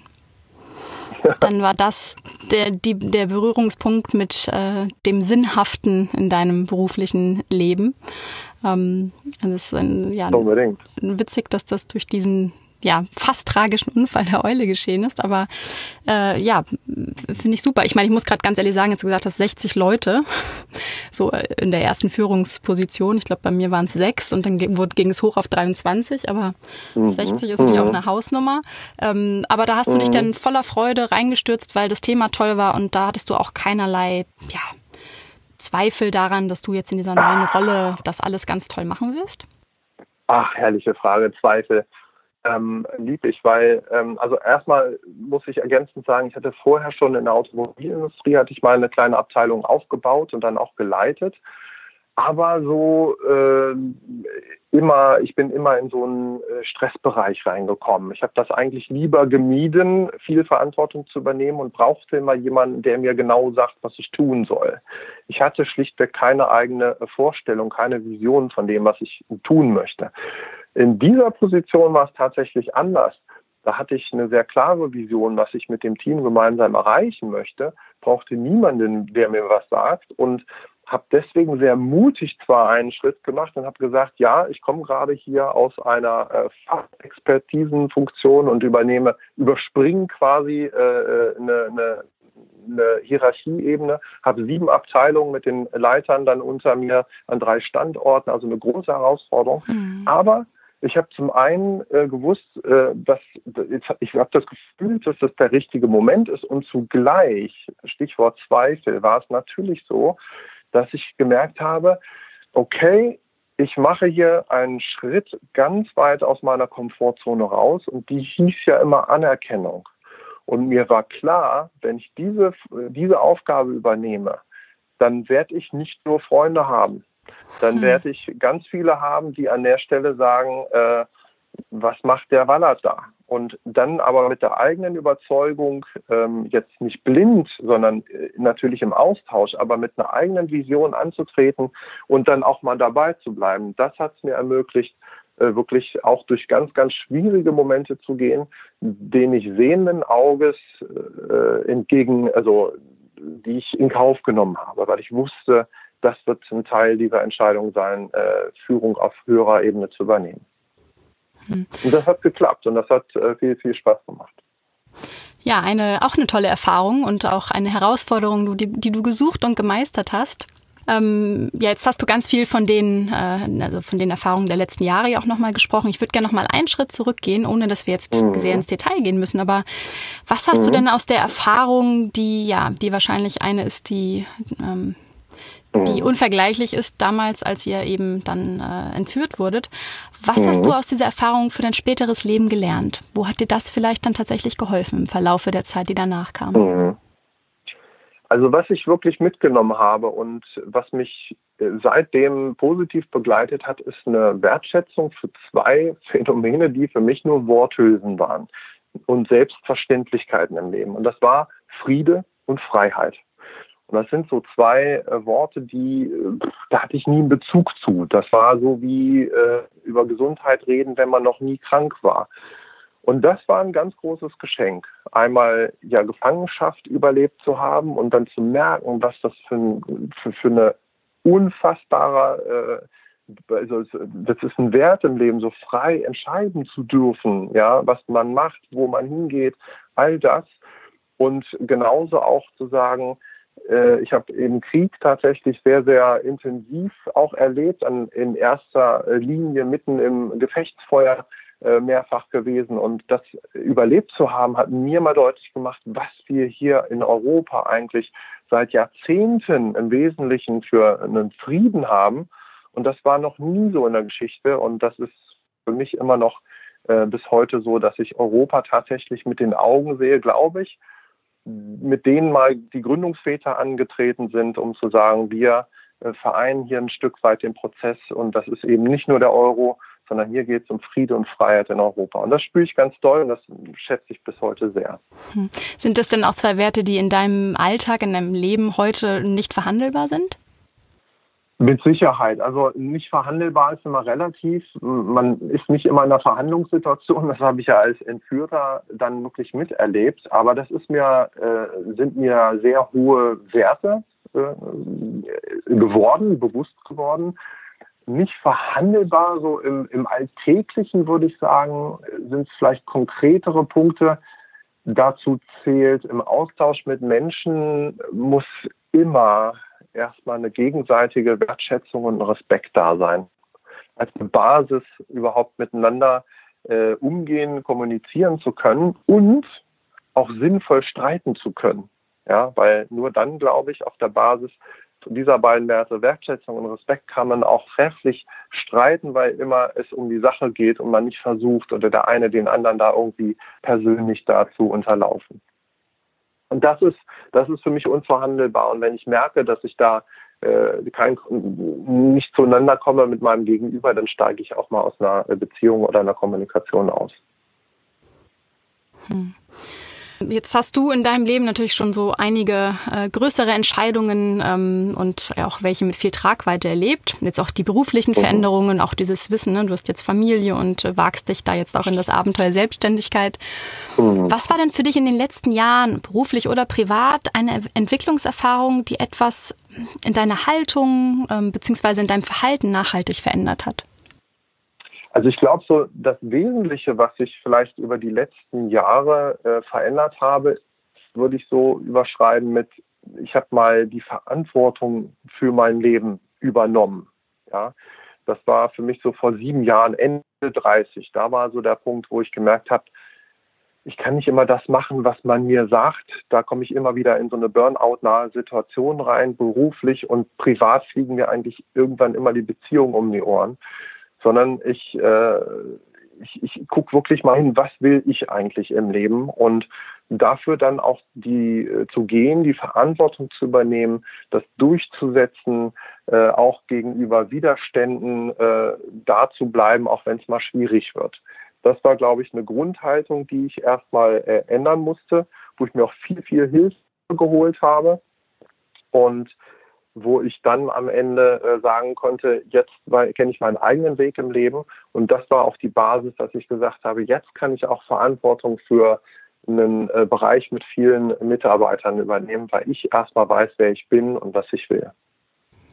Dann war das der, die, der Berührungspunkt mit äh, dem Sinnhaften in deinem beruflichen Leben. Ähm, das ist ein, ja, Unbedingt. Witzig, dass das durch diesen ja, fast tragischen Unfall der Eule geschehen ist, aber äh, ja, finde ich super. Ich meine, ich muss gerade ganz ehrlich sagen, jetzt du gesagt hast, sechzig Leute, so in der ersten Führungsposition, ich glaube, bei mir waren es sechs und dann ging es hoch auf dreiundzwanzig, aber mhm. sechzig ist natürlich mhm. auch eine Hausnummer. Ähm, aber da hast du mhm. dich dann voller Freude reingestürzt, weil das Thema toll war und da hattest du auch keinerlei, ja, Zweifel daran, dass du jetzt in dieser neuen Rolle das alles ganz toll machen wirst? Ach, herrliche Frage, Zweifel. Ähm, lieb ich, weil, ähm, also erstmal muss ich ergänzend sagen, ich hatte vorher schon in der Automobilindustrie, hatte ich mal eine kleine Abteilung aufgebaut und dann auch geleitet, aber so äh, immer, ich bin immer in so einen Stressbereich reingekommen. Ich habe das eigentlich lieber gemieden, viel Verantwortung zu übernehmen und brauchte immer jemanden, der mir genau sagt, was ich tun soll. Ich hatte schlichtweg keine eigene Vorstellung, keine Vision von dem, was ich tun möchte. In dieser Position war es tatsächlich anders. Da hatte ich eine sehr klare Vision, was ich mit dem Team gemeinsam erreichen möchte, brauchte niemanden, der mir was sagt und habe deswegen sehr mutig zwar einen Schritt gemacht und habe gesagt, ja, ich komme gerade hier aus einer äh, Fachexpertisenfunktion und übernehme, überspringe quasi äh, eine, eine, eine Hierarchieebene, habe sieben Abteilungen mit den Leitern dann unter mir an drei Standorten, also eine große Herausforderung. Mhm. Aber ich habe zum einen äh, gewusst, äh, dass ich habe das Gefühl, dass das der richtige Moment ist und zugleich, Stichwort Zweifel, war es natürlich so, dass ich gemerkt habe, okay, ich mache hier einen Schritt ganz weit aus meiner Komfortzone raus und die hieß ja immer Anerkennung. Und mir war klar, wenn ich diese, diese Aufgabe übernehme, dann werde ich nicht nur Freunde haben. Dann hm. werde ich ganz viele haben, die an der Stelle sagen, äh, was macht der Wallert da? Und dann aber mit der eigenen Überzeugung, ähm, jetzt nicht blind, sondern äh, natürlich im Austausch, aber mit einer eigenen Vision anzutreten und dann auch mal dabei zu bleiben. Das hat es mir ermöglicht, äh, wirklich auch durch ganz, ganz schwierige Momente zu gehen, denen ich sehenden Auges äh, entgegen, also die ich in Kauf genommen habe, weil ich wusste, das wird ein Teil dieser Entscheidung sein, äh, Führung auf höherer Ebene zu übernehmen. Hm. Und das hat geklappt und das hat äh, viel, viel Spaß gemacht. Ja, eine, auch eine tolle Erfahrung und auch eine Herausforderung, die, die du gesucht und gemeistert hast. Ähm, ja, jetzt hast du ganz viel von den, äh, also von den Erfahrungen der letzten Jahre ja auch nochmal gesprochen. Ich würde gerne nochmal einen Schritt zurückgehen, ohne dass wir jetzt mhm. sehr ins Detail gehen müssen. Aber was hast mhm. du denn aus der Erfahrung, die ja, die wahrscheinlich eine ist, die ähm, die unvergleichlich ist damals, als ihr eben dann äh, entführt wurdet. Was Mhm. hast du aus dieser Erfahrung für dein späteres Leben gelernt? Wo hat dir das vielleicht dann tatsächlich geholfen im Verlaufe der Zeit, die danach kam? Mhm. Also was ich wirklich mitgenommen habe und was mich äh, seitdem positiv begleitet hat, ist eine Wertschätzung für zwei Phänomene, die für mich nur Worthülsen waren und Selbstverständlichkeiten im Leben. Und das war Friede und Freiheit. Und das sind so zwei äh, Worte, die, äh, da hatte ich nie einen Bezug zu. Das war so wie äh, über Gesundheit reden, wenn man noch nie krank war. Und das war ein ganz großes Geschenk. Einmal ja Gefangenschaft überlebt zu haben und dann zu merken, was das für, ein, für, für eine unfassbare, äh, also das ist ein Wert im Leben, so frei entscheiden zu dürfen, ja, was man macht, wo man hingeht, all das. Und genauso auch zu sagen, äh, ich habe eben Krieg tatsächlich sehr, sehr intensiv auch erlebt, an, in erster Linie mitten im Gefechtsfeuer mehrfach gewesen. Und das überlebt zu haben, hat mir mal deutlich gemacht, was wir hier in Europa eigentlich seit Jahrzehnten im Wesentlichen für einen Frieden haben. Und das war noch nie so in der Geschichte. Und das ist für mich immer noch äh, bis heute so, dass ich Europa tatsächlich mit den Augen sehe, glaube ich, mit denen mal die Gründungsväter angetreten sind, um zu sagen, wir äh, vereinen hier ein Stück weit den Prozess. Und das ist eben nicht nur der Euro, sondern hier geht es um Friede und Freiheit in Europa. Und das spüre ich ganz doll und das schätze ich bis heute sehr. Hm. Sind das denn auch zwei Werte, die in deinem Alltag, in deinem Leben heute nicht verhandelbar sind? Mit Sicherheit. Also nicht verhandelbar ist immer relativ. Man ist nicht immer in einer Verhandlungssituation. Das habe ich ja als Entführer dann wirklich miterlebt. Aber das ist mir, äh, sind mir sehr hohe Werte äh, geworden, bewusst geworden. Nicht verhandelbar, so im, im Alltäglichen würde ich sagen, sind es vielleicht konkretere Punkte. Dazu zählt, im Austausch mit Menschen muss immer erstmal eine gegenseitige Wertschätzung und Respekt da sein. Als eine Basis überhaupt miteinander äh, umgehen, kommunizieren zu können und auch sinnvoll streiten zu können. Ja, weil nur dann, glaube ich, auf der Basis dieser beiden Werte, Wertschätzung und Respekt, kann man auch trefflich streiten, weil immer es um die Sache geht und man nicht versucht, oder der eine den anderen da irgendwie persönlich da zu unterlaufen. Und das ist, das ist für mich unverhandelbar. Und wenn ich merke, dass ich da äh, kein, nicht zueinander komme mit meinem Gegenüber, dann steige ich auch mal aus einer Beziehung oder einer Kommunikation aus. Hm. Jetzt hast du in deinem Leben natürlich schon so einige äh, größere Entscheidungen ähm, und auch welche mit viel Tragweite erlebt. Jetzt auch die beruflichen mhm. Veränderungen, auch dieses Wissen, ne? Du hast jetzt Familie und äh, wagst dich da jetzt auch in das Abenteuer Selbstständigkeit. Mhm. Was war denn für dich in den letzten Jahren, beruflich oder privat, eine Entwicklungserfahrung, die etwas in deiner Haltung ähm, beziehungsweise in deinem Verhalten nachhaltig verändert hat? Also ich glaube, so das Wesentliche, was ich vielleicht über die letzten Jahre äh, verändert habe, würde ich so überschreiben mit, ich habe mal die Verantwortung für mein Leben übernommen. Ja, das war für mich so vor sieben Jahren, Ende dreißig. Da war so der Punkt, wo ich gemerkt habe, ich kann nicht immer das machen, was man mir sagt. Da komme ich immer wieder in so eine Burnout-nahe Situation rein, beruflich und privat fliegen mir eigentlich irgendwann immer die Beziehungen um die Ohren. Sondern ich, äh, ich, ich gucke wirklich mal hin, was will ich eigentlich im Leben und dafür dann auch die äh, zu gehen, die Verantwortung zu übernehmen, das durchzusetzen, äh, auch gegenüber Widerständen äh, da zu bleiben, auch wenn es mal schwierig wird. Das war, glaube ich, eine Grundhaltung, die ich erstmal äh, ändern musste, wo ich mir auch viel, viel Hilfe geholt habe und wo ich dann am Ende äh, sagen konnte, jetzt kenne ich meinen eigenen Weg im Leben. Und das war auch die Basis, dass ich gesagt habe, jetzt kann ich auch Verantwortung für einen äh, Bereich mit vielen Mitarbeitern übernehmen, weil ich erstmal weiß, wer ich bin und was ich will.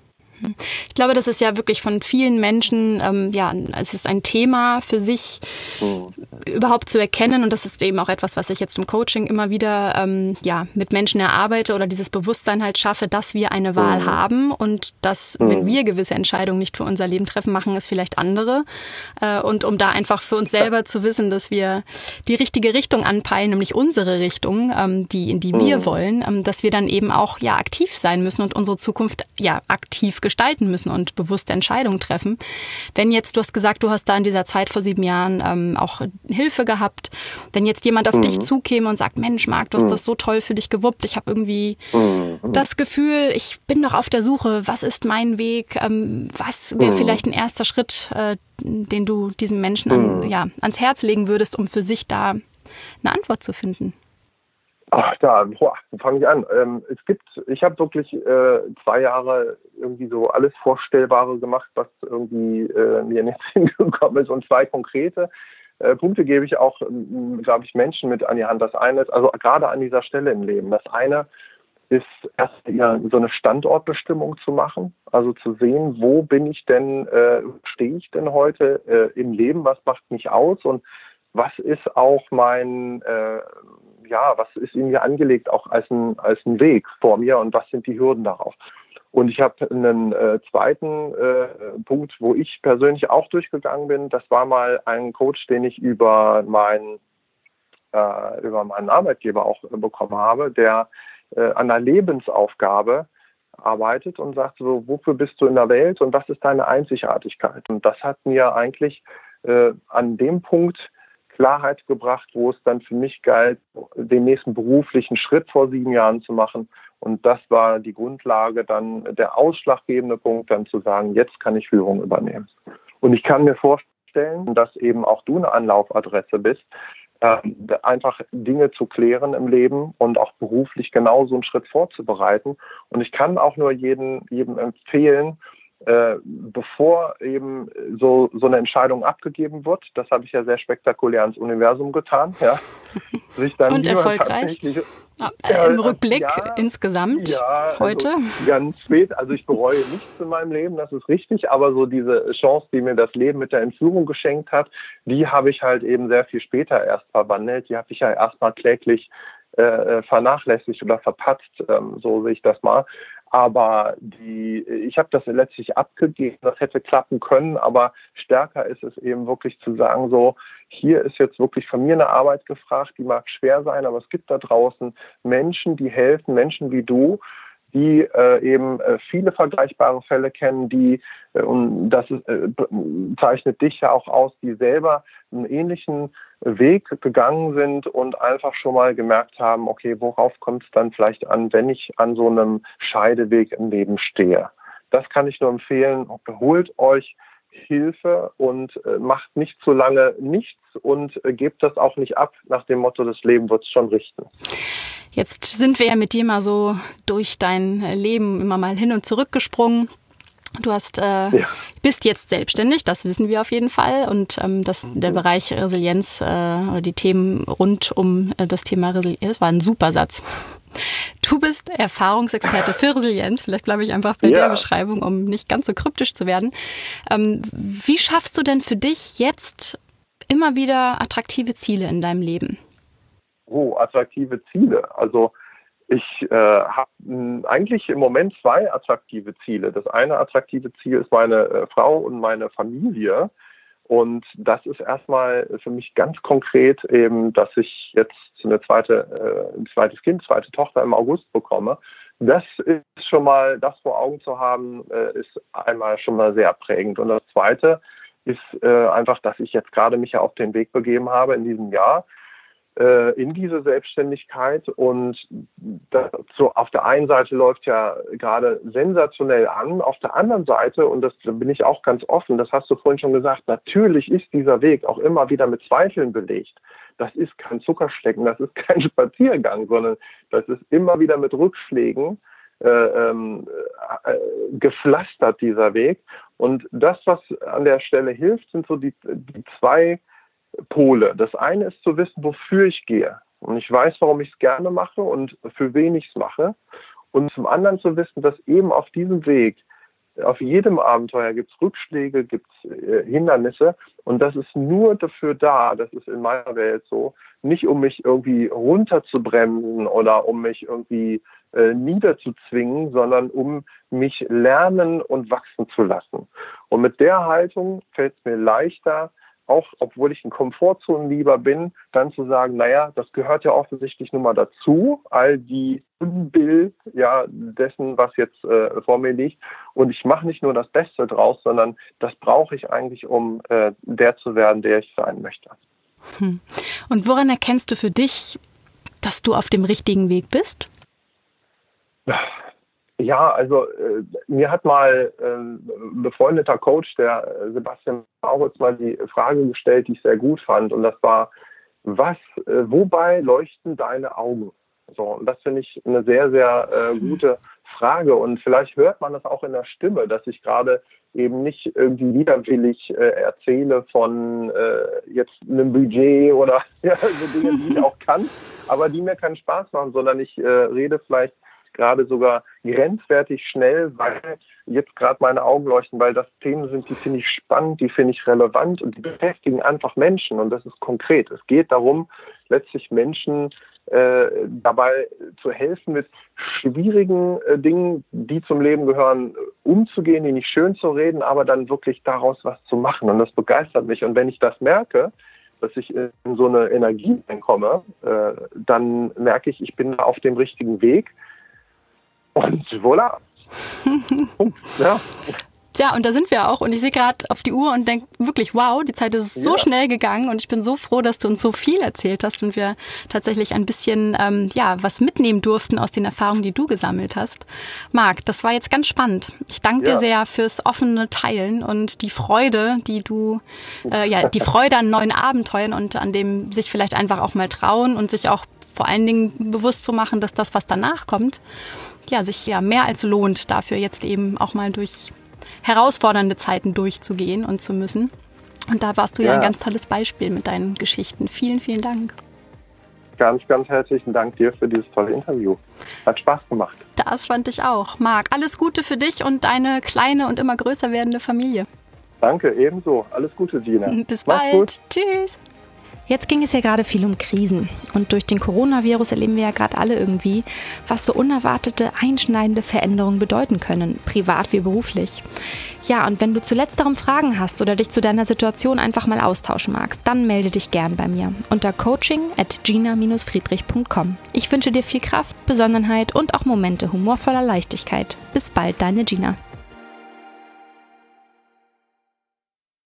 Ich glaube, das ist ja wirklich von vielen Menschen, ähm, ja, es ist ein Thema für sich mhm. überhaupt zu erkennen, und das ist eben auch etwas, was ich jetzt im Coaching immer wieder ähm, ja, mit Menschen erarbeite oder dieses Bewusstsein halt schaffe, dass wir eine Wahl mhm. haben und dass, mhm. wenn wir gewisse Entscheidungen nicht für unser Leben treffen, machen es vielleicht andere. Äh, und um da einfach für uns selber zu wissen, dass wir die richtige Richtung anpeilen, nämlich unsere Richtung, ähm, die in die wir mhm. wollen, ähm, dass wir dann eben auch ja aktiv sein müssen und unsere Zukunft ja aktiv gestalten müssen und bewusste Entscheidungen treffen. Wenn jetzt, du hast gesagt, du hast da in dieser Zeit vor sieben Jahren ähm, auch Hilfe gehabt, wenn jetzt jemand auf mhm. dich zukäme und sagt, Mensch, Marc, du hast mhm. das so toll für dich gewuppt, ich habe irgendwie mhm. das Gefühl, ich bin noch auf der Suche, was ist mein Weg, ähm, was wäre mhm. vielleicht ein erster Schritt, äh, den du diesem Menschen an, mhm. ja, ans Herz legen würdest, um für sich da eine Antwort zu finden? Ach, da, boah, wo fange ich an? Ähm, es gibt, ich habe wirklich äh, zwei Jahre irgendwie so alles Vorstellbare gemacht, was irgendwie äh, mir nicht hingekommen ist, und zwei konkrete äh, Punkte gebe ich auch, ähm, glaube ich, Menschen mit an die Hand. Das eine ist, also gerade an dieser Stelle im Leben, das eine ist erst ja, so eine Standortbestimmung zu machen, also zu sehen, wo bin ich denn, äh, stehe ich denn heute äh, im Leben, was macht mich aus und was ist auch mein, äh, ja, was ist in mir angelegt, auch als ein, als ein Weg vor mir, und was sind die Hürden darauf? Und ich habe einen äh, zweiten äh, Punkt, wo ich persönlich auch durchgegangen bin. Das war mal ein Coach, den ich über meinen, äh, über meinen Arbeitgeber auch äh, bekommen habe, der äh, an einer Lebensaufgabe arbeitet und sagt so, wofür bist du in der Welt und was ist deine Einzigartigkeit? Und das hat mir eigentlich äh, an dem Punkt Klarheit gebracht, wo es dann für mich galt, den nächsten beruflichen Schritt vor sieben Jahren zu machen. Und das war die Grundlage, dann der ausschlaggebende Punkt, dann zu sagen, jetzt kann ich Führung übernehmen. Und ich kann mir vorstellen, dass eben auch du eine Anlaufadresse bist, äh, einfach Dinge zu klären im Leben und auch beruflich genauso einen Schritt vorzubereiten. Und ich kann auch nur jedem, jedem empfehlen, Äh, bevor eben so, so eine Entscheidung abgegeben wird, das habe ich ja sehr spektakulär ins Universum getan, ja. Sich dann und erfolgreich? Äh, Im Rückblick ja, insgesamt ja, heute? Also ganz spät, also ich bereue nichts in meinem Leben, das ist richtig, aber so diese Chance, die mir das Leben mit der Entführung geschenkt hat, die habe ich halt eben sehr viel später erst verwandelt, die habe ich ja erstmal kläglich äh, vernachlässigt oder verpatzt, ähm, so sehe ich das mal. Aber die, ich habe das letztlich abgegeben, das hätte klappen können, aber stärker ist es eben wirklich zu sagen, so, hier ist jetzt wirklich von mir eine Arbeit gefragt, die mag schwer sein, aber es gibt da draußen Menschen, die helfen, Menschen wie du, die äh, eben äh, viele vergleichbare Fälle kennen, die, äh, und das ist, äh, zeichnet dich ja auch aus, die selber einen ähnlichen Weg gegangen sind und einfach schon mal gemerkt haben, okay, worauf kommt es dann vielleicht an, wenn ich an so einem Scheideweg im Leben stehe. Das kann ich nur empfehlen. Holt euch Hilfe und äh, macht nicht zu lange nichts und äh, gebt das auch nicht ab nach dem Motto, das Leben wird es schon richten. Jetzt sind wir ja mit dir mal so durch dein Leben immer mal hin und zurück gesprungen. Du hast, äh, ja. bist jetzt selbstständig, das wissen wir auf jeden Fall. Und ähm, das, der Bereich Resilienz äh, oder die Themen rund um äh, das Thema Resilienz, war ein super Satz. Du bist Erfahrungsexperte für Resilienz. Vielleicht bleibe ich einfach bei ja. der Beschreibung, um nicht ganz so kryptisch zu werden. Ähm, wie schaffst du denn für dich jetzt immer wieder attraktive Ziele in deinem Leben? Oh, attraktive Ziele. Also ich äh, habe eigentlich im Moment zwei attraktive Ziele. Das eine attraktive Ziel ist meine äh, Frau und meine Familie. Und das ist erstmal für mich ganz konkret eben, dass ich jetzt eine zweite, äh, ein zweites Kind, zweite Tochter im August bekomme. Das ist schon mal, das vor Augen zu haben, äh, ist einmal schon mal sehr prägend. Und das zweite ist äh, einfach, dass ich jetzt gerade mich ja auf den Weg begeben habe in diesem Jahr, in diese Selbstständigkeit, und das, so auf der einen Seite läuft ja gerade sensationell an, auf der anderen Seite, und das da bin ich auch ganz offen, das hast du vorhin schon gesagt, natürlich ist dieser Weg auch immer wieder mit Zweifeln belegt. Das ist kein Zuckerschlecken, das ist kein Spaziergang, sondern das ist immer wieder mit Rückschlägen äh, ähm, äh, gepflastert, dieser Weg. Und das, was an der Stelle hilft, sind so die, die zwei Pole. Das eine ist zu wissen, wofür ich gehe. Und ich weiß, warum ich es gerne mache und für wen ich es mache. Und zum anderen zu wissen, dass eben auf diesem Weg auf jedem Abenteuer gibt es Rückschläge, gibt es äh, Hindernisse und das ist nur dafür da, das ist in meiner Welt so, nicht um mich irgendwie runterzubremsen oder um mich irgendwie äh, niederzuzwingen, sondern um mich lernen und wachsen zu lassen. Und mit der Haltung fällt es mir leichter, auch obwohl ich ein Komfortzonenlieber bin, dann zu sagen, naja, das gehört ja offensichtlich nun mal dazu, all die Unbill ja, dessen, was jetzt äh, vor mir liegt. Und ich mache nicht nur das Beste draus, sondern das brauche ich eigentlich, um äh, der zu werden, der ich sein möchte. Hm. Und woran erkennst du für dich, dass du auf dem richtigen Weg bist? Ja, also äh, mir hat mal äh, ein befreundeter Coach, der äh, Sebastian Mauritz, mal die Frage gestellt, die ich sehr gut fand. Und das war, was, äh, wobei leuchten deine Augen? So, und das finde ich eine sehr, sehr äh, gute Frage. Und vielleicht hört man das auch in der Stimme, dass ich gerade eben nicht irgendwie widerwillig äh, erzähle von äh, jetzt einem Budget oder ja, so Dinge, die ich auch kann, aber die mir keinen Spaß machen, sondern ich äh, rede vielleicht gerade sogar grenzwertig schnell, weil jetzt gerade meine Augen leuchten, weil das Themen sind, die finde ich spannend, die finde ich relevant und die beschäftigen einfach Menschen und das ist konkret. Es geht darum, letztlich Menschen äh, dabei zu helfen, mit schwierigen äh, Dingen, die zum Leben gehören, umzugehen, die nicht schön zu reden, aber dann wirklich daraus was zu machen und das begeistert mich. Und wenn ich das merke, dass ich in so eine Energie reinkomme, äh, dann merke ich, ich bin auf dem richtigen Weg. Und voilà. Ja. Ja, und da sind wir auch. Und ich sehe gerade auf die Uhr und denke wirklich, wow, die Zeit ist so ja. schnell gegangen. Und ich bin so froh, dass du uns so viel erzählt hast und wir tatsächlich ein bisschen ähm, ja was mitnehmen durften aus den Erfahrungen, die du gesammelt hast. Marc, das war jetzt ganz spannend. Ich danke ja. dir sehr fürs offene Teilen und die Freude, die du, äh, ja, die Freude an neuen Abenteuern und an dem sich vielleicht einfach auch mal trauen und sich auch vor allen Dingen bewusst zu machen, dass das, was danach kommt, ja, sich ja mehr als lohnt, dafür jetzt eben auch mal durch herausfordernde Zeiten durchzugehen und zu müssen. Und da warst du ja, ja ein ganz tolles Beispiel mit deinen Geschichten. Vielen, vielen Dank. Ganz, ganz herzlichen Dank dir für dieses tolle Interview. Hat Spaß gemacht. Das fand ich auch. Marc, alles Gute für dich und deine kleine und immer größer werdende Familie. Danke, ebenso. Alles Gute, Gina. Bis bald. Tschüss. Jetzt ging es ja gerade viel um Krisen und durch den Coronavirus erleben wir ja gerade alle irgendwie, was so unerwartete, einschneidende Veränderungen bedeuten können, privat wie beruflich. Ja, und wenn du zu letzterem Fragen hast oder dich zu deiner Situation einfach mal austauschen magst, dann melde dich gern bei mir unter coaching at gina dash friedrich punkt com. Ich wünsche dir viel Kraft, Besonnenheit und auch Momente humorvoller Leichtigkeit. Bis bald, deine Gina.